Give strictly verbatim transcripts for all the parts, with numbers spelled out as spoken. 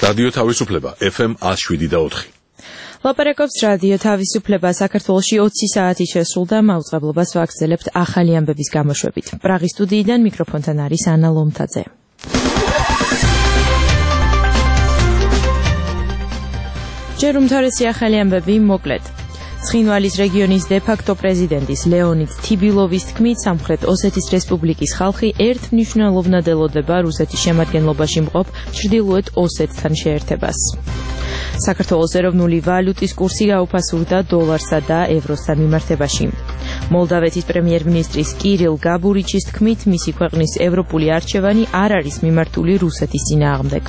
რადიო თავისუფლება ეფ ემ ათს შვიდი და ოთხი. ლაპარაკობს რადიო თავისუფლება. საქართველოში ოცი საათი შესრულდა, მაუწყებლობას ვაგრძელებთ ახალი ამბების გამოშვებით. პრაღის სტუდიიდან მიკროფონთან არის ანა ლომთაძე. ჯერ უმთავრესი ახალი ამბები მოკლედ. ცხინვალის რეგიონის დე-ფაქტო პრეზიდენტის ლეონიდ თიბილოვის თქმით, სამხრეთ ოსეთის რესპუბლიკის ხალხი ერთ მნიშვნელოვნად ელოდება რუსეთის შემადგენლობაში მყოფ ჩრდილოეთ ოსეთთან შეერთებას. საქართველოს ეროვნული ვალუტის კურსი გაუფასურდა დოლარსა და ევროსთან მიმართებაში. მოლდავეთის პრემიერ-მინისტრის კირილ გაბურიჩის თქმით, მისი ქვეყნის ევროპული არჩევანი არ არის მიმართული რუსეთის წინააღმდეგ.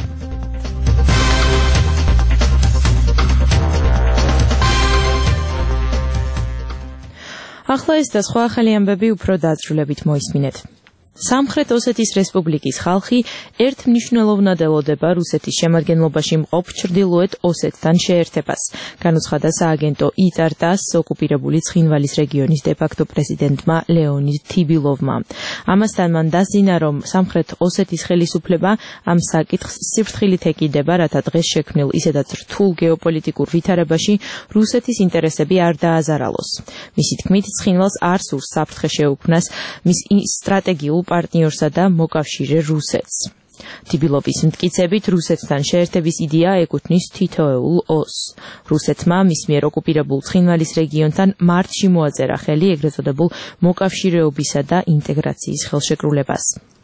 ახლა ეს და სხვა ახალი ამბები უფრო დაწვრილებით მოისმინეთ. სამხრეთ ოსეთის რესპუბლიკის ხალხი ერთ მნიშვნელოვნად ელოდება რუსეთის შემადგენლობაში მყოფ ჩრდილოეთ ოსეთთან შეერთებას, განუცხადა სააგენტო იტარტას ოკუპირებული ცხინვალის რეგიონის დე-ფაქტო პრეზიდენტმა ლეონიდ თიბილოვმა. ამასთან მან დასძინა, რომ სამხრეთ ოსეთის ხელისუფლება ამ საკითხს სიფრთხილით ეკიდება, რათა დღეს შექმნილ ისედაც რთულ გეოპოლიტიკურ ვითარებაში რუსეთის ინტერესები არ დააზარალოს. მისი თქმით, ცხინვალს არ სურს საფრთხე შეუქმნას მის სტრატეგიულ პარტნიორსა და მოკავშირე რუსეთს. თიბილოვის მტკიცებით, რუსეთთან შეერთების იდეა ეკუთვნის თითოეულ ოს. რუსეთმა მის მიერ ოკუპირებულ ცხინვალის რეგიონთან მარტში მოაწერა ხელი ეგრეთ წოდებულ მოკავშირეობისა და ინტეგრაციის ხელშეკრულებას.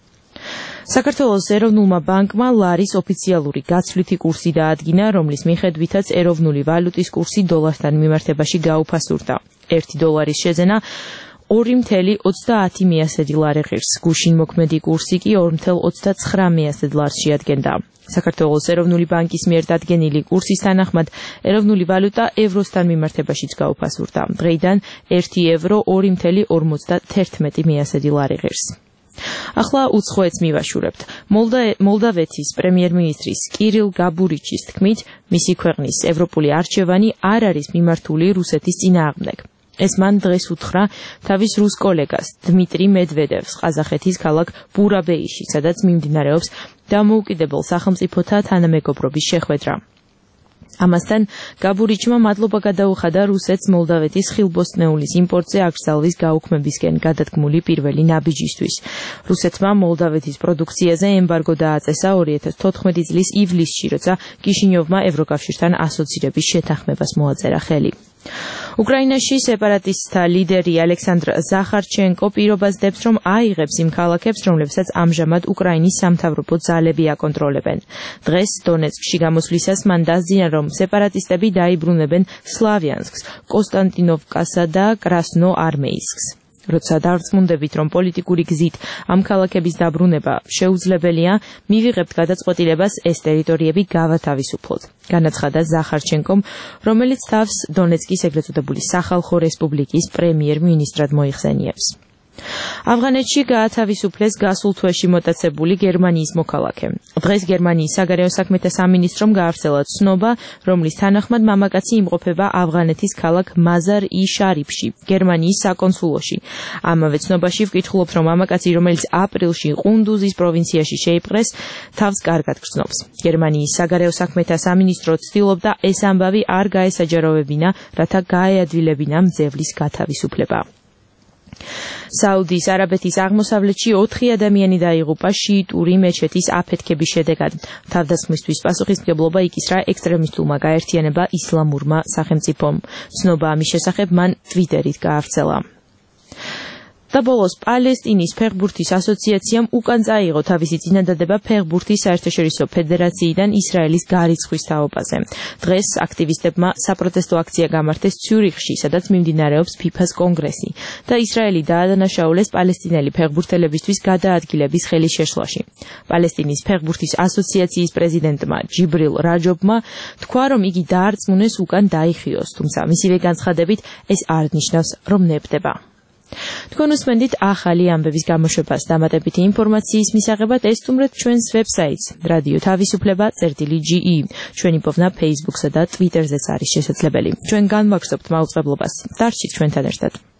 საქართველოს ეროვნულმა ბანკმა ლარის ოფიციალური გაცვლითი კურსი დაადგინა, რომლის მიხედვითაც ეროვნული ვალუტის კურსი დოლართან მიმართებაში გაუფასურდა. ერთი დოლარის შეძენა ორი მცდარი ოცდაათი მიასედი ლარი ღირს, გუშინ მოქმედი კურსი კი ორი მცდარი ოცდაცხრა მიასედ ლარს შეადგენდა. საქართველოს ეროვნული ბანკის მიერ დადგენილი კურსის თანახმად ეროვნული ვალუტა ევროსთან მიმართებაშიც გაუფასურდა. დღეიდან ერთი ევრო ორი მცდარი ორმოცდათერთმეტი მიასედი ლარი ღირს. ახლა უცხოეთს მივაშურებთ. მოლდავეთის პრემიერ-მინისტრის კირილ გაბურიჩის თქმით, მისი ქვეყნის ევროპული არჩევანი არ არის მიმართული რუსეთის წინააღმდეგ. ეს მან დღეს უთხრა თავის რუს კოლეგას დმიტრი მედვედევს ყაზახეთის ქალაქ ბურაბეიში, სადაც მიმდინარეობს დამოუკიდებელ სახელმწიფოთა თანამეგობრობის შეხვედრა. ამასთან გაბურიჩმა მადლობა გადაუხადა რუსეთს მოლდავეთის ხილბოსტნეულის იმპორტზე აკრძალვის გაუქმებისკენ გადადგმული პირველი ნაბიჯისთვის. რუსეთმა მოლდავეთის პროდუქციაზე ემბარგო დააწესა ორი ათას თოთხმეტი წლის ივლისში, როცა კიშინიოვმა ევროკავშირთან ასოცირების შეთანხმებას მოაწერა ხელი. უკრაინაში სეპარატისტთა ლიდერი ალექსანდრ ზახარჩენკო პირობას დებს, რომ აიღებს იმ ქალაქებს, რომლებსაც ამჟამად უკრაინის სამთავრობო ძალები აკონტროლებენ. დღეს დონეცკში გამოსვლისას მან დასძინა, რომ სეპარატისტები დაიბრუნებენ სლავიანსკს, კონსტანტინოვკასა და კრასნოარმეისკს. როცა დარწმუნდებით, რომ პოლიტიკური გზით ამ ქალაქების დაბრუნება შეუძლებელია, მივიღებთ გადაწყვეტილებას ეს ტერიტორიები გავათავისუფლოთ, განაცხადა ზახარჩენკომ, რომელიც თავს დონეცკის ეგრეთ წოდებული სახალხო რესპუბლიკის პრემიერ-მინისტრად მოიხსენიებს. ავღანეთში გაათავისუფლეს გასულ თვეში მოტაცებული გერმანიის მოქალაქე. დღეს გერმანიის საგარეო საქმეთა სამინისტრომ გაავრცელა ცნობა, რომლის თანახმად მამაკაცი იმყოფება ავღანეთის ქალაქ მაზარ-ი-შარიფში, გერმანიის საკონსულოში. ამავე ცნობაში ვკითხულობთ, რომ მამაკაცი, რომელიც აპრილში ყუნდუზის პროვინციაში შეიპყრეს, თავს კარგად გრძნობს. გერმანიის საგარეო საქმეთა სამინისტრო ცდილობდა ეს ამბავი არ გაესაჯაროვებინა, რათა გაეადვილებინა მძევლის გათავისუფლება. საუდის არაბეთის აღმოსავლეთში ოთხი ადამიანი დაიღუპა შიიტური მეჩეთის აფეთქების შედეგად. თავდასხმისთვის პასუხისმგებლობა იკისრა ექსტრემისტულმა გაერთიანება ისლამურმა სახელმწიფომ. ცნობა ამის შესახებ მან ტვიტერით გაავრცელა. და ბოლოს პალესტინის ფეხბურთის ასოციაციამ უკან წაიღო თავისი წინადადება ფეხბურთის საერთაშორისო ფედერაციიდან ისრაელის გარიცხვის თაობაზე. დღეს აქტივისტებმა საპროტესტო აქცია გამართეს ციურიხში, სადაც მიმდინარეობს ფიფას კონგრესი და ისრაელი დაადანაშაულეს პალესტინელი ფეხბურთელებისთვის გადაადგილების ხელის შეშლაში. პალესტინის ფეხბურთის ასოციაციის პრეზიდენტმა ჯიბრილ რაჯობმა თქვა, რომ იგი დაარწმუნეს უკან დაიხიოს, თუმცა მისივე განცხადებით ეს არ ნიშნავს, რომ ნებდება. თქვენ უსმენთ ახალი ამბების გამოშვებას. დამატებითი ინფორმაციის მისაღებად ესტუმრეთ ჩვენს ვებსაიტს რადიო თავისუფლება წერტილი ჯი ი. ჩვენი პოვნა ფეისბუქსა და ტვიტერზეც არის შესაძლებელი. ჩვენ განვაგრძობთ მაუწყებლობას. დარჩით ჩვენთან ერთად.